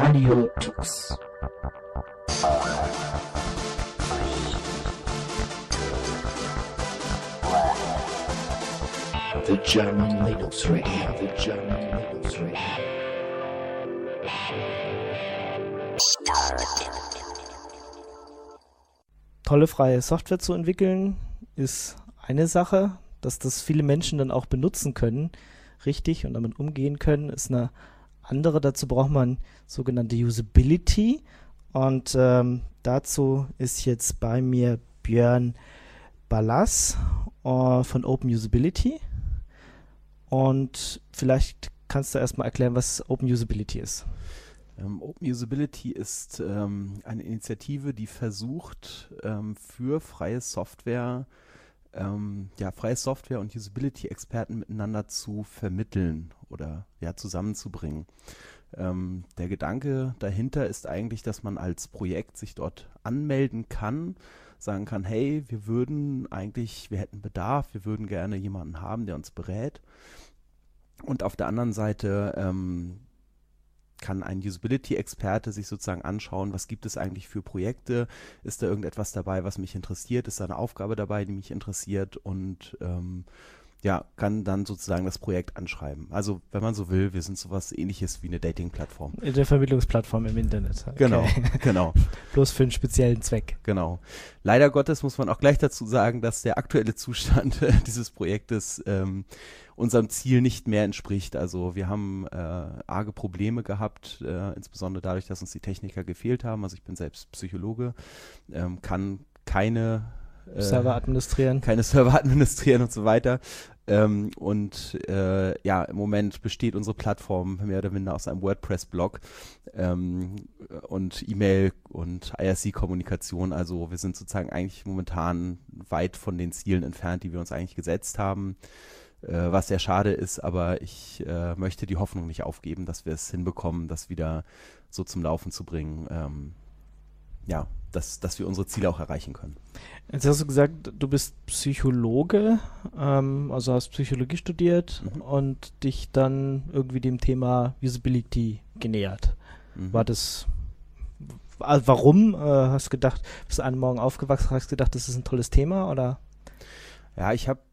Audio Tux. The German Linux Radio. The German Linux Radio. Tolle freie Software zu entwickeln ist eine Sache, dass das viele Menschen dann auch benutzen können, richtig, und damit umgehen können, ist eine andere. Dazu braucht man sogenannte Usability, und dazu ist jetzt bei mir Björn Ballas von Open Usability, und vielleicht kannst du erstmal erklären, was Open Usability ist. Open Usability ist eine Initiative, die versucht, für freie Software und Usability-Experten miteinander zu vermitteln oder zusammenzubringen. Der Gedanke dahinter ist eigentlich, dass man als Projekt sich dort anmelden kann, sagen kann, hey, wir hätten Bedarf, wir würden gerne jemanden haben, der uns berät. Und auf der anderen Seite kann ein Usability-Experte sich sozusagen anschauen, was gibt es eigentlich für Projekte, ist da irgendetwas dabei, was mich interessiert, ist da eine Aufgabe dabei, die mich interessiert, und kann dann sozusagen das Projekt anschreiben. Also, wenn man so will, wir sind sowas Ähnliches wie eine Dating-Plattform. Eine Vermittlungsplattform im Internet. Okay. Genau. Bloß für einen speziellen Zweck. Genau. Leider Gottes muss man auch gleich dazu sagen, dass der aktuelle Zustand dieses Projektes unserem Ziel nicht mehr entspricht. Also wir haben arge Probleme gehabt, insbesondere dadurch, dass uns die Techniker gefehlt haben. Also ich bin selbst Psychologe, kann keine Server administrieren. Keine Server administrieren und so weiter. Im Moment besteht unsere Plattform mehr oder minder aus einem WordPress-Blog und E-Mail und IRC-Kommunikation. Also wir sind sozusagen eigentlich momentan weit von den Zielen entfernt, die wir uns eigentlich gesetzt haben. Was sehr schade ist, aber ich möchte die Hoffnung nicht aufgeben, dass wir es hinbekommen, das wieder so zum Laufen zu bringen. Dass wir unsere Ziele auch erreichen können. Jetzt hast du gesagt, du bist Psychologe, also hast Psychologie studiert und dich dann irgendwie dem Thema Usability genähert. War das, warum? Hast du gedacht, bist du einen Morgen aufgewacht, hast gedacht, das ist ein tolles Thema, oder? Ja, ich habe,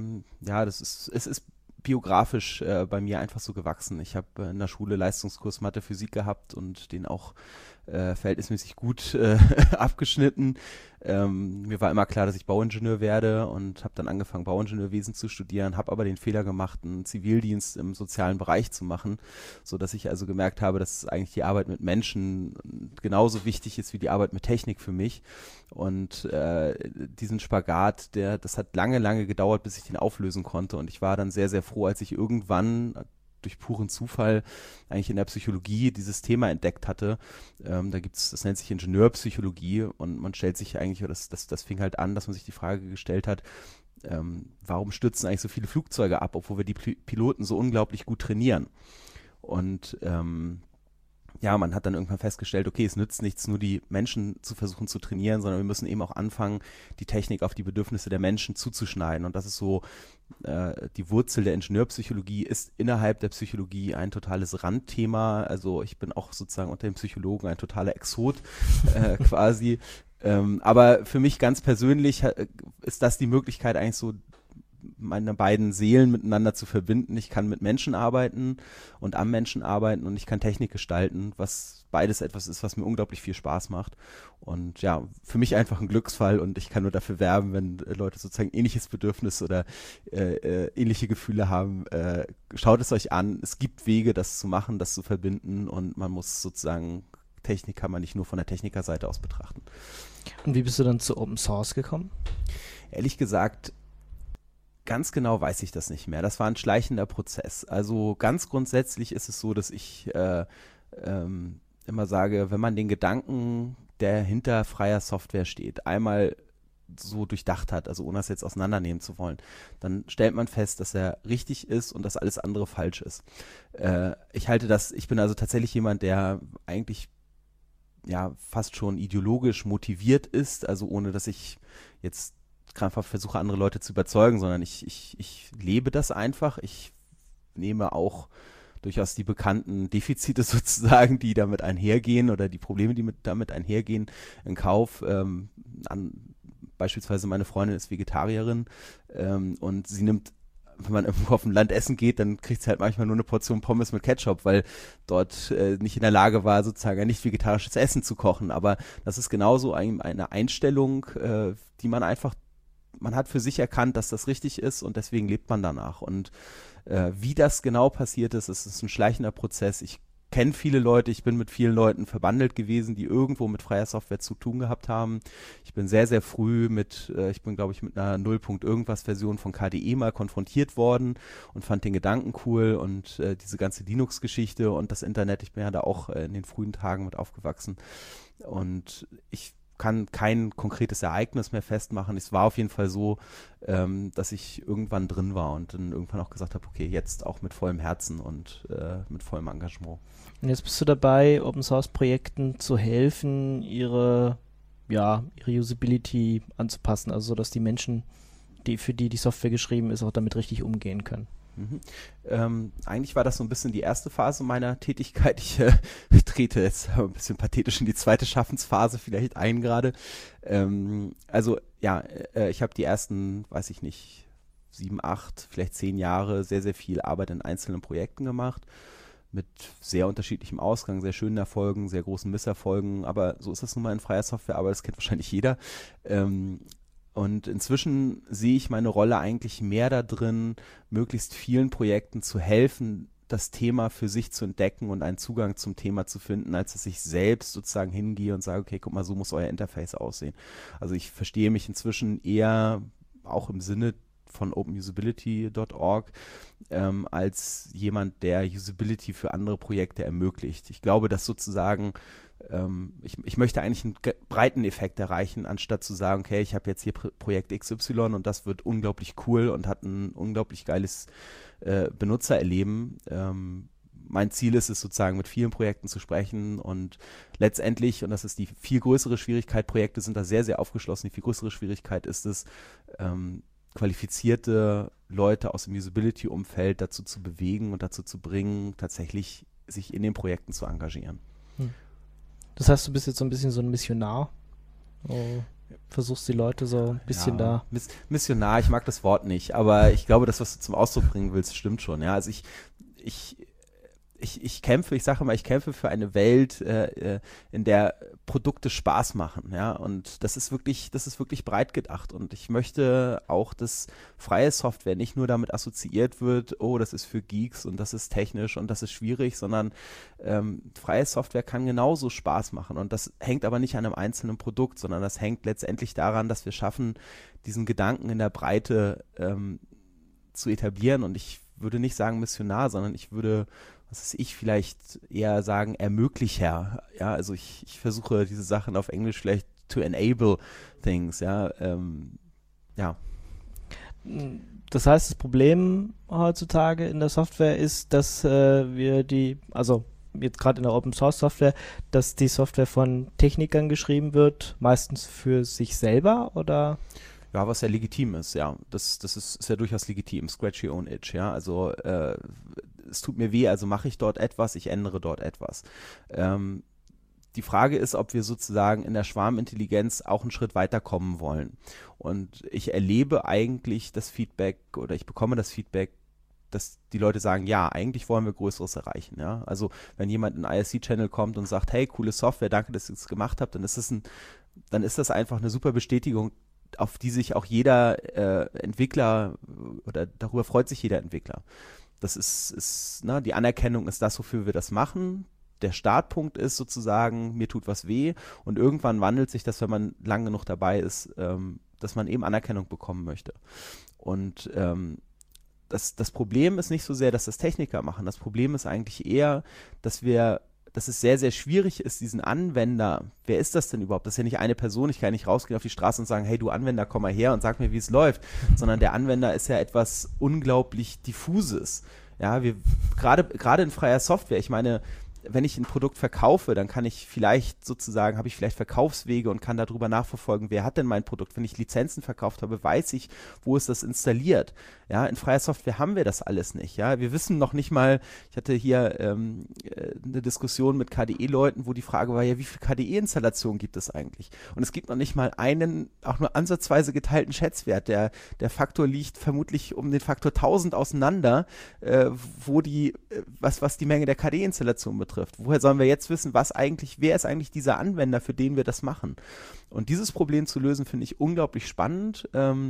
es ist biografisch bei mir einfach so gewachsen. Ich habe in der Schule Leistungskurs Mathe, Physik gehabt und den auch verhältnismäßig gut abgeschnitten. Mir war immer klar, dass ich Bauingenieur werde, und habe dann angefangen, Bauingenieurwesen zu studieren, habe aber den Fehler gemacht, einen Zivildienst im sozialen Bereich zu machen, sodass ich also gemerkt habe, dass eigentlich die Arbeit mit Menschen genauso wichtig ist wie die Arbeit mit Technik für mich. Und diesen Spagat, das hat lange, lange gedauert, bis ich den auflösen konnte, und ich war dann sehr, sehr froh, als ich irgendwann durch puren Zufall eigentlich in der Psychologie dieses Thema entdeckt hatte. Das nennt sich Ingenieurpsychologie, und man stellt sich eigentlich, das fing halt an, dass man sich die Frage gestellt hat, warum stürzen eigentlich so viele Flugzeuge ab, obwohl wir die Piloten so unglaublich gut trainieren. Und man hat dann irgendwann festgestellt, okay, es nützt nichts, nur die Menschen zu versuchen zu trainieren, sondern wir müssen eben auch anfangen, die Technik auf die Bedürfnisse der Menschen zuzuschneiden. Und das ist so die Wurzel der Ingenieurpsychologie, ist innerhalb der Psychologie ein totales Randthema. Also ich bin auch sozusagen unter den Psychologen ein totaler Exot quasi. Aber für mich ganz persönlich ist das die Möglichkeit, eigentlich so meine beiden Seelen miteinander zu verbinden. Ich kann mit Menschen arbeiten und am Menschen arbeiten, und ich kann Technik gestalten, was beides etwas ist, was mir unglaublich viel Spaß macht. Und ja, für mich einfach ein Glücksfall, und ich kann nur dafür werben, wenn Leute sozusagen ähnliches Bedürfnis oder ähnliche Gefühle haben. Schaut es euch an. Es gibt Wege, das zu machen, das zu verbinden, und man muss sozusagen, Technik kann man nicht nur von der Technikerseite aus betrachten. Und wie bist du dann zu Open Source gekommen? Ehrlich gesagt, ganz genau weiß ich das nicht mehr. Das war ein schleichender Prozess. Also ganz grundsätzlich ist es so, dass ich immer sage, wenn man den Gedanken, der hinter freier Software steht, einmal so durchdacht hat, also ohne das jetzt auseinandernehmen zu wollen, dann stellt man fest, dass er richtig ist und dass alles andere falsch ist. Ich bin also tatsächlich jemand, der eigentlich fast schon ideologisch motiviert ist, also ohne dass ich jetzt krampfhaft versuche, andere Leute zu überzeugen, sondern ich lebe das einfach. Ich nehme auch durchaus die bekannten Defizite sozusagen, die damit einhergehen oder die Probleme, die damit einhergehen, in Kauf. Beispielsweise meine Freundin ist Vegetarierin und sie nimmt, wenn man irgendwo auf dem Land essen geht, dann kriegt sie halt manchmal nur eine Portion Pommes mit Ketchup, weil dort nicht in der Lage war, sozusagen ein nicht vegetarisches Essen zu kochen. Aber das ist genauso eine Einstellung, die man hat für sich erkannt, dass das richtig ist und deswegen lebt man danach. Und wie das genau passiert ist ein schleichender Prozess. Ich kenne viele Leute, ich bin mit vielen Leuten verbandelt gewesen, die irgendwo mit freier Software zu tun gehabt haben. Ich bin sehr, sehr früh ich bin glaube ich mit einer 0-Irgendwas Version von KDE mal konfrontiert worden und fand den Gedanken cool und diese ganze Linux-Geschichte und das Internet, ich bin ja da auch in den frühen Tagen mit aufgewachsen und ich kann kein konkretes Ereignis mehr festmachen. Es war auf jeden Fall so, dass ich irgendwann drin war und dann irgendwann auch gesagt habe, okay, jetzt auch mit vollem Herzen und mit vollem Engagement. Und jetzt bist du dabei, Open-Source-Projekten zu helfen, ihre Usability anzupassen, also so, dass die Menschen, für die Software geschrieben ist, auch damit richtig umgehen können. Eigentlich war das so ein bisschen die erste Phase meiner Tätigkeit. Ich trete jetzt ein bisschen pathetisch in die zweite Schaffensphase vielleicht ein gerade. Ich habe die ersten, weiß ich nicht, 7, 8, vielleicht 10 Jahre sehr, sehr viel Arbeit in einzelnen Projekten gemacht. Mit sehr unterschiedlichem Ausgang, sehr schönen Erfolgen, sehr großen Misserfolgen. Aber so ist das nun mal in freier Software, aber das kennt wahrscheinlich jeder. Und inzwischen sehe ich meine Rolle eigentlich mehr da drin, möglichst vielen Projekten zu helfen, das Thema für sich zu entdecken und einen Zugang zum Thema zu finden, als dass ich selbst sozusagen hingehe und sage, okay, guck mal, so muss euer Interface aussehen. Also ich verstehe mich inzwischen eher auch im Sinne von openusability.org als jemand, der Usability für andere Projekte ermöglicht. Ich glaube, dass sozusagen ich möchte eigentlich einen breiten Effekt erreichen, anstatt zu sagen, okay, ich habe jetzt hier Projekt XY und das wird unglaublich cool und hat ein unglaublich geiles Benutzererleben. Mein Ziel ist es sozusagen, mit vielen Projekten zu sprechen und letztendlich, und das ist die viel größere Schwierigkeit, Projekte sind da sehr, sehr aufgeschlossen, die viel größere Schwierigkeit ist es, qualifizierte Leute aus dem Usability-Umfeld dazu zu bewegen und dazu zu bringen, tatsächlich sich in den Projekten zu engagieren. Das heißt, du bist jetzt so ein bisschen so ein Missionar. Versuchst die Leute so ein bisschen da. Missionar, ich mag das Wort nicht, aber ich glaube, das, was du zum Ausdruck bringen willst, stimmt schon. Ja, also ich kämpfe, ich sage immer, ich kämpfe für eine Welt, in der Produkte Spaß machen, ja, und das ist wirklich breit gedacht und ich möchte auch, dass freie Software nicht nur damit assoziiert wird, oh, das ist für Geeks und das ist technisch und das ist schwierig, sondern freie Software kann genauso Spaß machen und das hängt aber nicht an einem einzelnen Produkt, sondern das hängt letztendlich daran, dass wir schaffen, diesen Gedanken in der Breite zu etablieren und ich würde nicht sagen Missionar, sondern ich würde vielleicht eher sagen Ermöglicher. Ja, also ich versuche diese Sachen auf Englisch vielleicht to enable things, ja. Das heißt, das Problem heutzutage in der Software ist, dass also jetzt gerade in der Open Source Software, dass die Software von Technikern geschrieben wird, meistens für sich selber, oder? Ja, was ja legitim ist, ja. Das ist ja durchaus legitim. Scratch your own itch, ja. Also es tut mir weh, also mache ich dort etwas, ich ändere dort etwas. Die Frage ist, ob wir sozusagen in der Schwarmintelligenz auch einen Schritt weiterkommen wollen. Und ich erlebe eigentlich das Feedback oder ich bekomme das Feedback, dass die Leute sagen, ja, eigentlich wollen wir Größeres erreichen. Ja? Also wenn jemand in einen IRC-Channel kommt und sagt, hey, coole Software, danke, dass ihr es gemacht habt, dann ist das einfach eine super Bestätigung, auf die sich auch jeder Entwickler oder darüber freut sich jeder Entwickler. Das ist die Anerkennung ist das, wofür wir das machen. Der Startpunkt ist sozusagen, mir tut was weh und irgendwann wandelt sich das, wenn man lang genug dabei ist, dass man eben Anerkennung bekommen möchte. Und das Problem ist nicht so sehr, dass das Techniker machen. Das Problem ist eigentlich eher, dass es sehr, sehr schwierig ist, diesen Anwender, wer ist das denn überhaupt? Das ist ja nicht eine Person, ich kann nicht rausgehen auf die Straße und sagen, hey du Anwender, komm mal her und sag mir, wie es läuft, sondern der Anwender ist ja etwas unglaublich Diffuses. Ja, gerade in freier Software, ich meine, wenn ich ein Produkt verkaufe, dann habe ich vielleicht Verkaufswege und kann darüber nachverfolgen, wer hat denn mein Produkt. Wenn ich Lizenzen verkauft habe, weiß ich, wo ist das installiert. Ja, in freier Software haben wir das alles nicht. Ja, wir wissen noch nicht mal, ich hatte hier eine Diskussion mit KDE-Leuten, wo die Frage war, ja, wie viele KDE-Installationen gibt es eigentlich? Und es gibt noch nicht mal einen, auch nur ansatzweise geteilten Schätzwert. Der Faktor liegt vermutlich um den Faktor 1000 auseinander, was die Menge der KDE-Installation betrifft. Woher sollen wir jetzt wissen, wer ist eigentlich dieser Anwender, für den wir das machen? Und dieses Problem zu lösen, finde ich unglaublich spannend.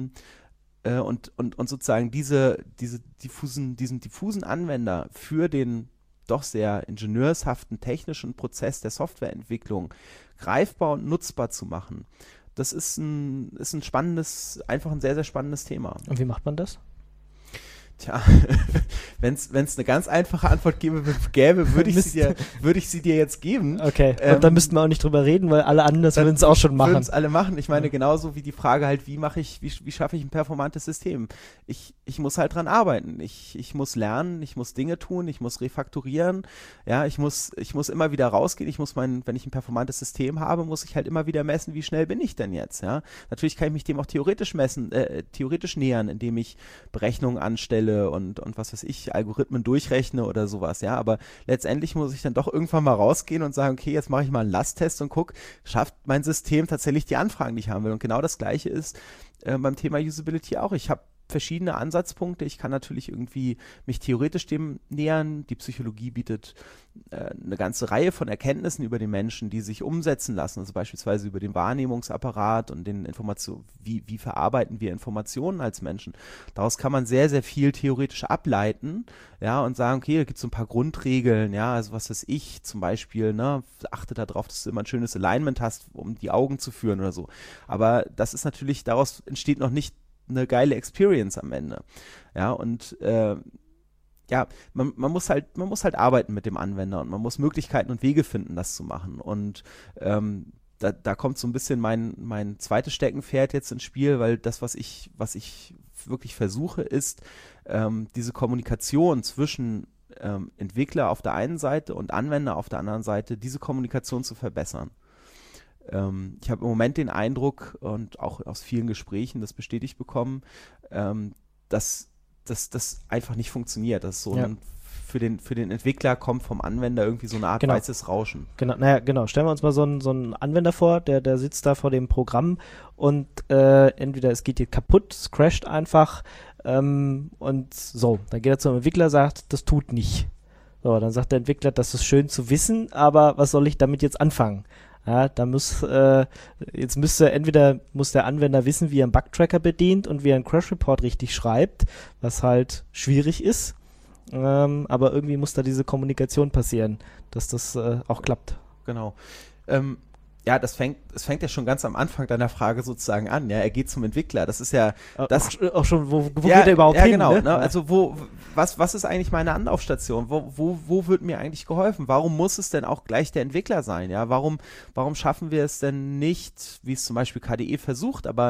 Und sozusagen diesen diffusen Anwender für den doch sehr ingenieurshaften technischen Prozess der Softwareentwicklung greifbar und nutzbar zu machen, das ist ein spannendes, einfach ein sehr, sehr spannendes Thema. Und wie macht man das? Tja, wenn es eine ganz einfache Antwort gäbe, würde ich sie dir jetzt geben. Okay, und da müssten wir auch nicht drüber reden, weil alle anderen würden es auch schon machen. Würden es alle machen. Ich meine, genauso wie die Frage halt, wie schaffe ich ein performantes System? Ich muss halt dran arbeiten. Ich muss lernen, ich muss Dinge tun, ich muss refakturieren. Ja, ich muss immer wieder rausgehen. Wenn ich ein performantes System habe, muss ich halt immer wieder messen, wie schnell bin ich denn jetzt? Ja, natürlich kann ich mich dem auch theoretisch nähern, indem ich Berechnungen anstelle und was weiß ich, Algorithmen durchrechne oder sowas, ja, aber letztendlich muss ich dann doch irgendwann mal rausgehen und sagen, okay, jetzt mache ich mal einen Lasttest und gucke, schafft mein System tatsächlich die Anfragen, die ich haben will, und genau das Gleiche ist beim Thema Usability auch. Ich habe verschiedene Ansatzpunkte. Ich kann natürlich irgendwie mich theoretisch dem nähern. Die Psychologie bietet eine ganze Reihe von Erkenntnissen über den Menschen, die sich umsetzen lassen. Also beispielsweise über den Wahrnehmungsapparat und den Informationen, wie verarbeiten wir Informationen als Menschen. Daraus kann man sehr, sehr viel theoretisch ableiten, ja, und sagen, okay, da gibt es so ein paar Grundregeln, ja, also was weiß ich, zum Beispiel, ne, achte darauf, dass du immer ein schönes Alignment hast, um die Augen zu führen oder so. Aber das ist natürlich, daraus entsteht noch nicht eine geile Experience am Ende. Ja, und man muss halt arbeiten mit dem Anwender und man muss Möglichkeiten und Wege finden, das zu machen. Und da kommt so ein bisschen mein zweites Steckenpferd jetzt ins Spiel, weil das, was ich wirklich versuche, ist diese Kommunikation zwischen Entwickler auf der einen Seite und Anwender auf der anderen Seite, diese Kommunikation zu verbessern. Ich habe im Moment den Eindruck und auch aus vielen Gesprächen das bestätigt bekommen, dass das einfach nicht funktioniert. Dass so für den Entwickler kommt vom Anwender irgendwie so eine Art weißes Rauschen. Genau. Stellen wir uns mal so einen Anwender vor, der sitzt da vor dem Programm und entweder es geht hier kaputt, es crasht einfach und so. Dann geht er zum Entwickler, sagt, das tut nicht. So, dann sagt der Entwickler, das ist schön zu wissen, aber was soll ich damit jetzt anfangen? Ja, da muss der Anwender wissen, wie er einen Bugtracker bedient und wie er einen Crash Report richtig schreibt, was halt schwierig ist. Aber irgendwie muss da diese Kommunikation passieren, dass das auch klappt. Genau. Das fängt ja schon ganz am Anfang deiner Frage sozusagen an. Ja, er geht zum Entwickler. Das ist ja auch schon, wo geht er überhaupt hin? Genau. Ne? Also was ist eigentlich meine Anlaufstation? Wo wird mir eigentlich geholfen? Warum muss es denn auch gleich der Entwickler sein? Ja, warum schaffen wir es denn nicht, wie es zum Beispiel KDE versucht, aber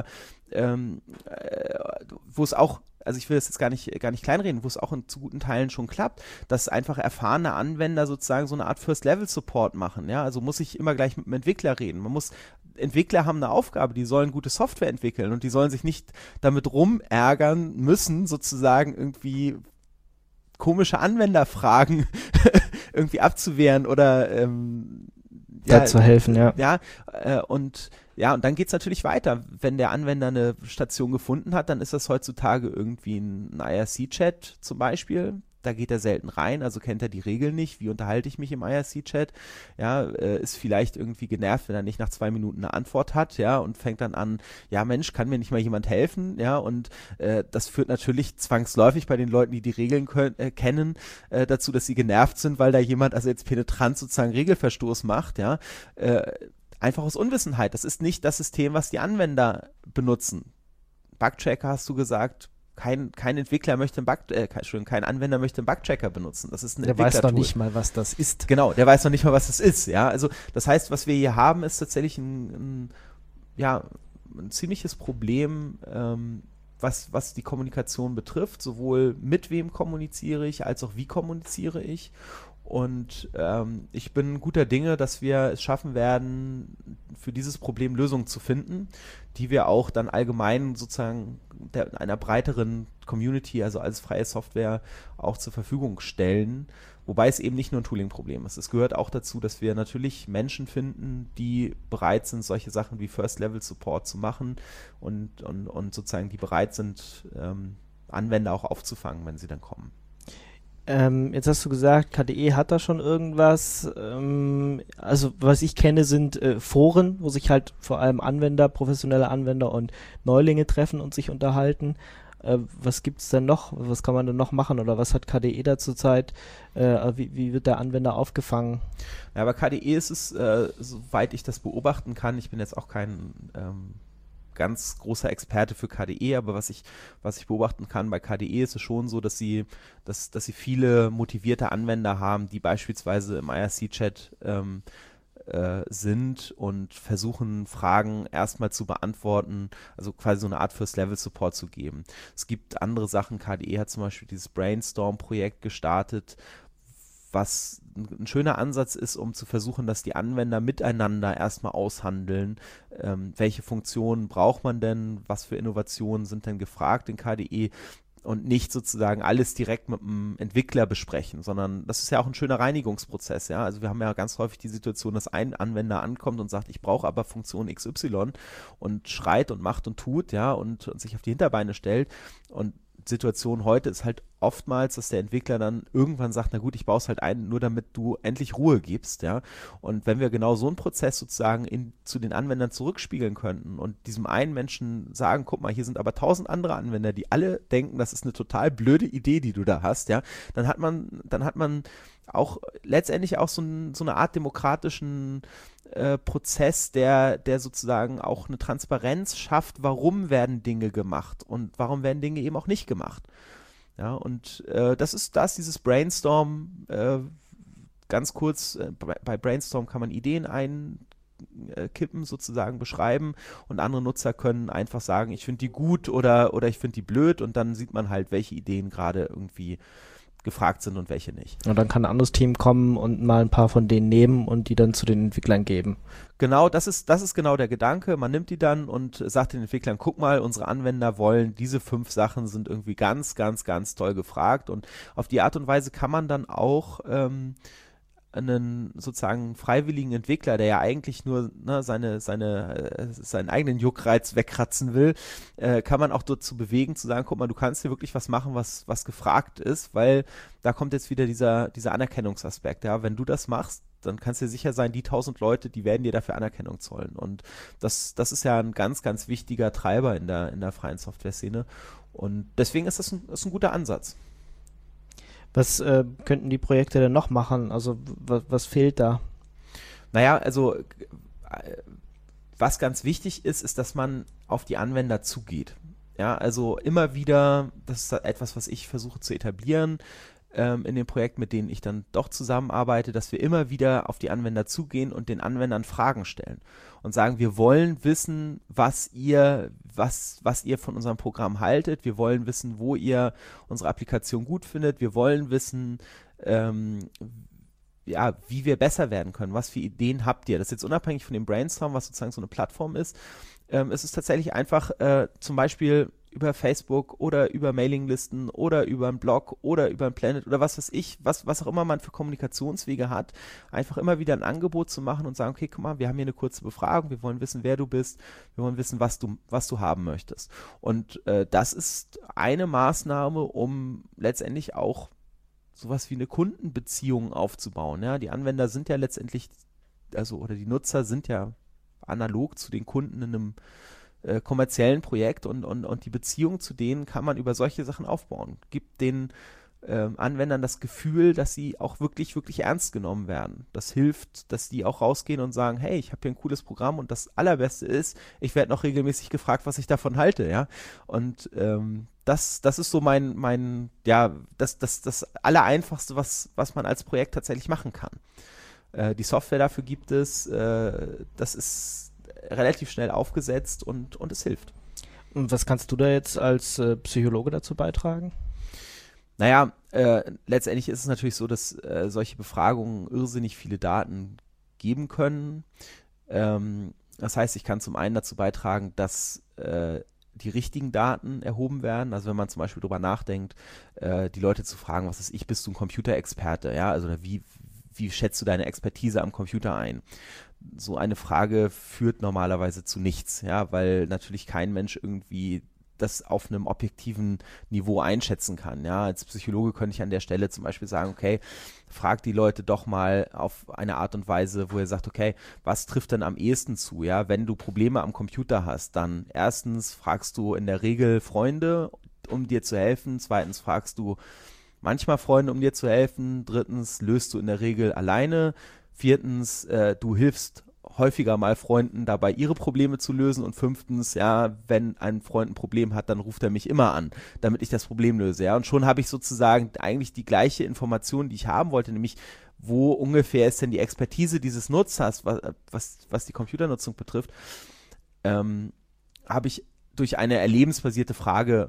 wo es auch, also ich will das jetzt gar nicht kleinreden, wo es auch in zu guten Teilen schon klappt, dass einfach erfahrene Anwender sozusagen so eine Art First-Level-Support machen, ja, also muss ich immer gleich mit dem Entwickler reden. Entwickler haben eine Aufgabe, die sollen gute Software entwickeln und die sollen sich nicht damit rumärgern müssen, sozusagen irgendwie komische Anwenderfragen irgendwie abzuwehren oder zu helfen, und dann geht es natürlich weiter. Wenn der Anwender eine Station gefunden hat, dann ist das heutzutage irgendwie ein IRC-Chat zum Beispiel. Da geht er selten rein, also kennt er die Regeln nicht. Wie unterhalte ich mich im IRC-Chat? Ja, ist vielleicht irgendwie genervt, wenn er nicht nach 2 Minuten eine Antwort hat, ja, und fängt dann an, ja Mensch, kann mir nicht mal jemand helfen? Ja, und das führt natürlich zwangsläufig bei den Leuten, die die Regeln kennen, dazu, dass sie genervt sind, weil da jemand also jetzt penetrant sozusagen Regelverstoß macht, ja, einfach aus Unwissenheit. Das ist nicht das System, was die Anwender benutzen. Bugtracker hast du gesagt, kein Anwender möchte einen Bugtracker benutzen. Das ist ein Entwicklertool. Der weiß noch nicht mal, was das ist. Genau, der weiß noch nicht mal, was das ist. Ja, also das heißt, was wir hier haben, ist tatsächlich ein ziemliches Problem, was die Kommunikation betrifft. Sowohl mit wem kommuniziere ich, als auch wie kommuniziere ich. Und ich bin guter Dinge, dass wir es schaffen werden, für dieses Problem Lösungen zu finden, die wir auch dann allgemein sozusagen einer breiteren Community, also als freie Software auch zur Verfügung stellen. Wobei es eben nicht nur ein Tooling-Problem ist. Es gehört auch dazu, dass wir natürlich Menschen finden, die bereit sind, solche Sachen wie First-Level-Support zu machen und sozusagen die bereit sind, Anwender auch aufzufangen, wenn sie dann kommen. Jetzt hast du gesagt, KDE hat da schon irgendwas. Also was ich kenne, sind Foren, wo sich halt vor allem Anwender, professionelle Anwender und Neulinge treffen und sich unterhalten. Was gibt es denn noch? Was kann man denn noch machen? Oder was hat KDE da zurzeit? Wie wird der Anwender aufgefangen? Ja, bei KDE ist es, soweit ich das beobachten kann, ich bin jetzt auch kein ganz großer Experte für KDE, aber was ich beobachten kann bei KDE ist es schon so, dass sie viele motivierte Anwender haben, die beispielsweise im IRC-Chat sind und versuchen, Fragen erstmal zu beantworten, also quasi so eine Art First-Level-Support zu geben. Es gibt andere Sachen, KDE hat zum Beispiel dieses Brainstorm-Projekt gestartet, was ein schöner Ansatz ist, um zu versuchen, dass die Anwender miteinander erstmal aushandeln, welche Funktionen braucht man denn, was für Innovationen sind denn gefragt in KDE, und nicht sozusagen alles direkt mit dem Entwickler besprechen, sondern das ist ja auch ein schöner Reinigungsprozess, ja. Also wir haben ja ganz häufig die Situation, dass ein Anwender ankommt und sagt, ich brauche aber Funktion XY und schreit und macht und tut, ja, und sich auf die Hinterbeine stellt. Und Situation heute ist halt oftmals, dass der Entwickler dann irgendwann sagt, na gut, ich baue es halt ein, nur damit du endlich Ruhe gibst, ja. Und wenn wir genau so einen Prozess sozusagen zu den Anwendern zurückspiegeln könnten und diesem einen Menschen sagen, guck mal, hier sind aber 1000 andere Anwender, die alle denken, das ist eine total blöde Idee, die du da hast, ja, dann hat man auch letztendlich auch so eine Art demokratischen Prozess, der sozusagen auch eine Transparenz schafft, warum werden Dinge gemacht und warum werden Dinge eben auch nicht gemacht. Ja, und das ist dieses Brainstorm, ganz kurz, bei Brainstorm kann man Ideen einkippen, sozusagen beschreiben, und andere Nutzer können einfach sagen, ich finde die gut oder ich finde die blöd, und dann sieht man halt, welche Ideen gerade irgendwie gefragt sind und welche nicht. Und dann kann ein anderes Team kommen und mal ein paar von denen nehmen und die dann zu den Entwicklern geben. Genau, das ist genau der Gedanke. Man nimmt die dann und sagt den Entwicklern, guck mal, unsere Anwender wollen, diese 5 Sachen sind irgendwie ganz, ganz, ganz toll gefragt, und auf die Art und Weise kann man dann auch einen sozusagen freiwilligen Entwickler, der ja eigentlich nur seinen eigenen Juckreiz wegkratzen will, kann man auch dazu bewegen, zu sagen, guck mal, du kannst hier wirklich was machen, was gefragt ist, weil da kommt jetzt wieder dieser Anerkennungsaspekt. Ja? Wenn du das machst, dann kannst du dir sicher sein, die 1000 Leute, die werden dir dafür Anerkennung zollen. Und das ist ja ein ganz, ganz wichtiger Treiber in der freien Software-Szene. Und deswegen ist das ein guter Ansatz. Was könnten die Projekte denn noch machen? Also was fehlt da? Naja, also was ganz wichtig ist, dass man auf die Anwender zugeht. Ja, also immer wieder, das ist etwas, was ich versuche zu etablieren in den Projekten, mit denen ich dann doch zusammenarbeite, dass wir immer wieder auf die Anwender zugehen und den Anwendern Fragen stellen und sagen, wir wollen wissen, was ihr von unserem Programm haltet, wir wollen wissen, wo ihr unsere Applikation gut findet, wir wollen wissen, wie wir besser werden können, was für Ideen habt ihr. Das ist jetzt unabhängig von dem Brainstorm, was sozusagen so eine Plattform ist. Es ist tatsächlich einfach zum Beispiel über Facebook oder über Mailinglisten oder über einen Blog oder über ein Planet oder was weiß ich, was auch immer man für Kommunikationswege hat, einfach immer wieder ein Angebot zu machen und sagen, okay, guck mal, wir haben hier eine kurze Befragung, wir wollen wissen, wer du bist, wir wollen wissen, was du haben möchtest. Und das ist eine Maßnahme, um letztendlich auch sowas wie eine Kundenbeziehung aufzubauen. Ja? Die Anwender sind ja letztendlich, oder die Nutzer sind ja analog zu den Kunden in einem kommerziellen Projekt, und die Beziehung zu denen kann man über solche Sachen aufbauen. Gibt den Anwendern das Gefühl, dass sie auch wirklich, wirklich ernst genommen werden. Das hilft, dass die auch rausgehen und sagen, hey, ich habe hier ein cooles Programm, und das Allerbeste ist, ich werde noch regelmäßig gefragt, was ich davon halte, ja. Und das ist so das Allereinfachste, was man als Projekt tatsächlich machen kann. Die Software dafür gibt es, das ist relativ schnell aufgesetzt, und es hilft. Und was kannst du da jetzt als Psychologe dazu beitragen? Naja, letztendlich ist es natürlich so, dass solche Befragungen irrsinnig viele Daten geben können. Das heißt, ich kann zum einen dazu beitragen, dass die richtigen Daten erhoben werden. Also wenn man zum Beispiel darüber nachdenkt, die Leute zu fragen, was ist ich, bist du ein Computerexperte? Ja, also wie schätzt du deine Expertise am Computer ein? So eine Frage führt normalerweise zu nichts, ja, weil natürlich kein Mensch irgendwie das auf einem objektiven Niveau einschätzen kann. Ja, als Psychologe könnte ich an der Stelle zum Beispiel sagen, okay, frag die Leute doch mal auf eine Art und Weise, wo ihr sagt, okay, was trifft denn am ehesten zu? Ja, wenn du Probleme am Computer hast, dann erstens fragst du in der Regel Freunde, um dir zu helfen. Zweitens fragst du manchmal Freunde, um dir zu helfen. Drittens löst du in der Regel alleine. Viertens, du hilfst häufiger mal Freunden dabei, ihre Probleme zu lösen. Und fünftens, ja, wenn ein Freund ein Problem hat, dann ruft er mich immer an, damit ich das Problem löse. Ja, und schon habe ich sozusagen eigentlich die gleiche Information, die ich haben wollte, nämlich wo ungefähr ist denn die Expertise dieses Nutzers, was die Computernutzung betrifft, habe ich durch eine erlebensbasierte Frage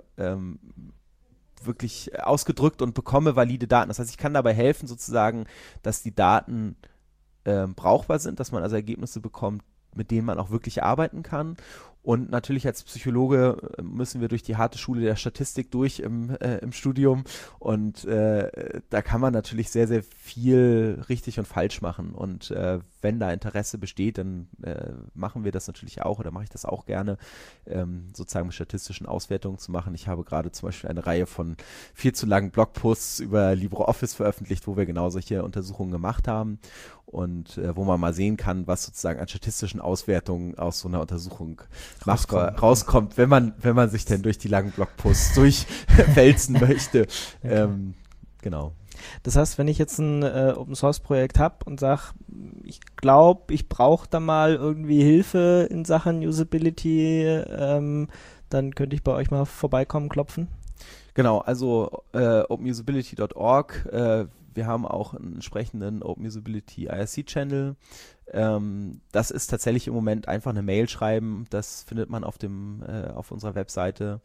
wirklich ausgedrückt und bekomme valide Daten. Das heißt, ich kann dabei helfen, sozusagen, dass die Daten brauchbar sind, dass man also Ergebnisse bekommt, mit denen man auch wirklich arbeiten kann. Und natürlich als Psychologe müssen wir durch die harte Schule der Statistik durch im Studium und da kann man natürlich sehr, sehr viel richtig und falsch machen und wenn da Interesse besteht, dann machen wir das natürlich auch oder mache ich das auch gerne, sozusagen mit statistischen Auswertungen zu machen. Ich habe gerade zum Beispiel eine Reihe von viel zu langen Blogposts über LibreOffice veröffentlicht, wo wir genau solche Untersuchungen gemacht haben und wo man mal sehen kann, was sozusagen an statistischen Auswertungen aus so einer Untersuchung rauskommt, wenn man sich denn durch die langen Blogposts durchwälzen möchte. Okay. Genau. Das heißt, wenn ich jetzt ein Open-Source-Projekt habe und sage, ich glaube, ich brauche da mal irgendwie Hilfe in Sachen Usability, dann könnte ich bei euch mal vorbeikommen, klopfen? Genau, also openusability.org, wir haben auch einen entsprechenden OpenUsability IRC-Channel. Das ist tatsächlich im Moment einfach eine Mail schreiben, das findet man auf unserer Webseite.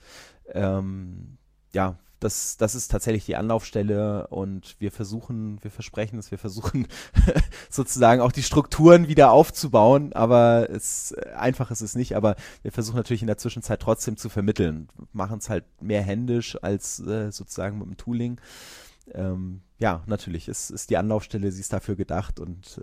Ja, das ist tatsächlich die Anlaufstelle und wir versprechen es, wir versuchen sozusagen auch die Strukturen wieder aufzubauen, aber einfach ist es nicht, aber wir versuchen natürlich in der Zwischenzeit trotzdem zu vermitteln, machen es halt mehr händisch als sozusagen mit dem Tooling. Ja, natürlich, es ist die Anlaufstelle, sie ist dafür gedacht und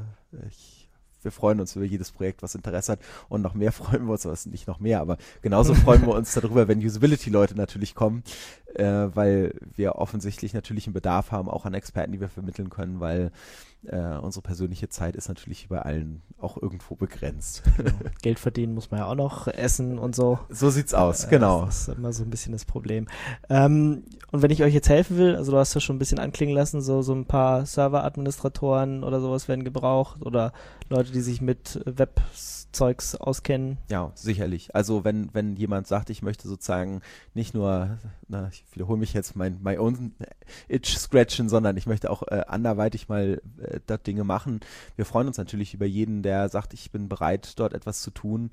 wir freuen uns über jedes Projekt, was Interesse hat und noch mehr freuen wir uns, aber nicht noch mehr, aber genauso freuen wir uns darüber, wenn Usability-Leute natürlich kommen, weil wir offensichtlich natürlich einen Bedarf haben, auch an Experten, die wir vermitteln können, weil unsere persönliche Zeit ist natürlich bei allen auch irgendwo begrenzt. Genau. Geld verdienen muss man ja auch noch, essen und so. So sieht's aus, genau. Das ist immer so ein bisschen das Problem. Und wenn ich euch jetzt helfen will, also du hast ja schon ein bisschen anklingen lassen, so ein paar Server-Administratoren oder sowas werden gebraucht oder Leute, die sich mit Webzeugs auskennen. Ja, sicherlich. Also wenn jemand sagt, ich möchte sozusagen nicht nur, ich wiederhole mich jetzt, my own itch scratchen, sondern ich möchte auch anderweitig mal dort Dinge machen. Wir freuen uns natürlich über jeden, der sagt, ich bin bereit, dort etwas zu tun.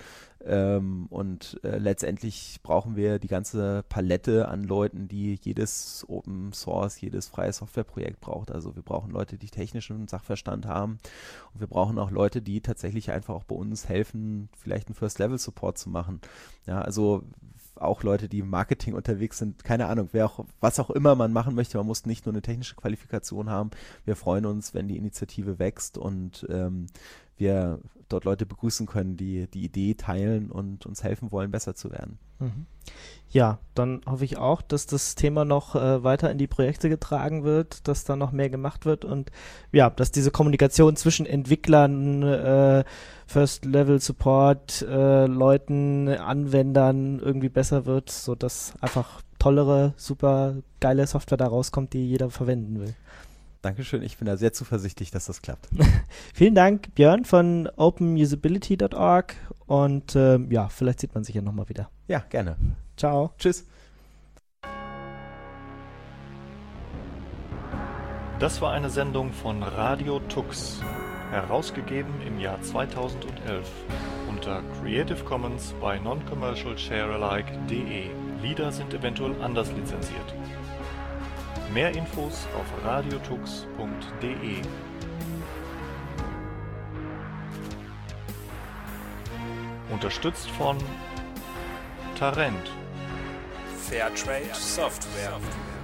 Und letztendlich brauchen wir die ganze Palette an Leuten, die jedes Open Source, jedes freie Softwareprojekt braucht. Also wir brauchen Leute, die technischen Sachverstand haben und wir brauchen auch Leute, die tatsächlich einfach auch bei uns helfen, vielleicht einen First-Level-Support zu machen. Ja, also auch Leute, die im Marketing unterwegs sind, keine Ahnung, was auch immer man machen möchte, man muss nicht nur eine technische Qualifikation haben. Wir freuen uns, wenn die Initiative wächst und wir dort Leute begrüßen können, die die Idee teilen und uns helfen wollen, besser zu werden. Mhm. Ja, dann hoffe ich auch, dass das Thema noch weiter in die Projekte getragen wird, dass da noch mehr gemacht wird und ja, dass diese Kommunikation zwischen Entwicklern, First-Level-Support, Leuten, Anwendern irgendwie besser wird, sodass einfach tollere, super geile Software da rauskommt, die jeder verwenden will. Dankeschön, ich bin da sehr zuversichtlich, dass das klappt. Vielen Dank, Björn von openusability.org und ja, vielleicht sieht man sich ja nochmal wieder. Ja, gerne. Ciao. Tschüss. Das war eine Sendung von Radio Tux, herausgegeben im Jahr 2011 unter Creative Commons by Non-Commercial Sharealike.de. Lieder sind eventuell anders lizenziert. Mehr Infos auf radiotux.de. Unterstützt von Tarent. Fairtrade Software.